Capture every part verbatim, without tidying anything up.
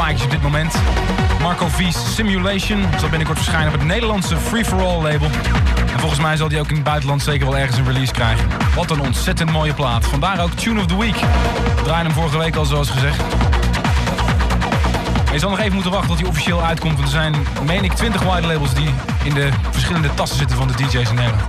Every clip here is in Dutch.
plaatjes op dit moment. Marco V's Simulation zal binnenkort verschijnen op het Nederlandse Free For All label. En volgens mij zal die ook in het buitenland zeker wel ergens een release krijgen. Wat een ontzettend mooie plaat. Vandaar ook Tune of the Week. We draaien hem vorige week al, zoals gezegd. Je zal nog even moeten wachten tot hij officieel uitkomt. Want er zijn, meen ik, twintig white labels die in de verschillende tassen zitten van de D J's in Nederland.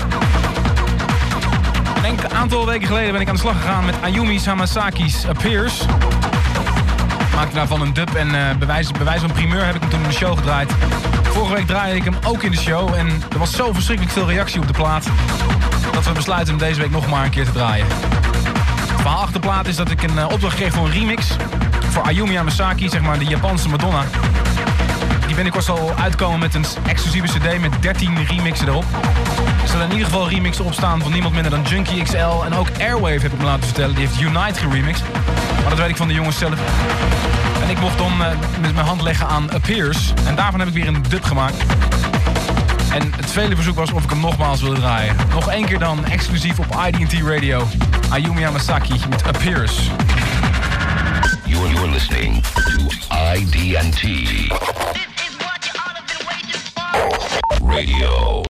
Een aantal weken geleden ben ik aan de slag gegaan met Ayumi Hamasaki's Appears. Maakte daarvan een dub en uh, bewijs, bewijs van primeur heb ik hem toen in de show gedraaid. Vorige week draaide ik hem ook in de show en er was zo verschrikkelijk veel reactie op de plaat dat we besluiten hem deze week nog maar een keer te draaien. Het verhaal achter de plaat is dat ik een uh, opdracht kreeg voor een remix voor Ayumi Hamasaki, zeg maar de Japanse Madonna. Die binnenkort zal uitkomen met een exclusieve cd met dertien remixen erop. Er zullen in ieder geval remixen opstaan van niemand minder dan Junkie X L. En ook Airwave heb ik me laten vertellen, die heeft Unite geremixed. Maar dat weet ik van de jongens zelf. En ik mocht dan uh, met mijn hand leggen aan Appears. En daarvan heb ik weer een dub gemaakt. En het vele verzoek was of ik hem nogmaals wilde draaien. Nog één keer dan, exclusief op I D T Radio. Ayumi Hamasaki met Appears. You're, you're listening to I D T Radio.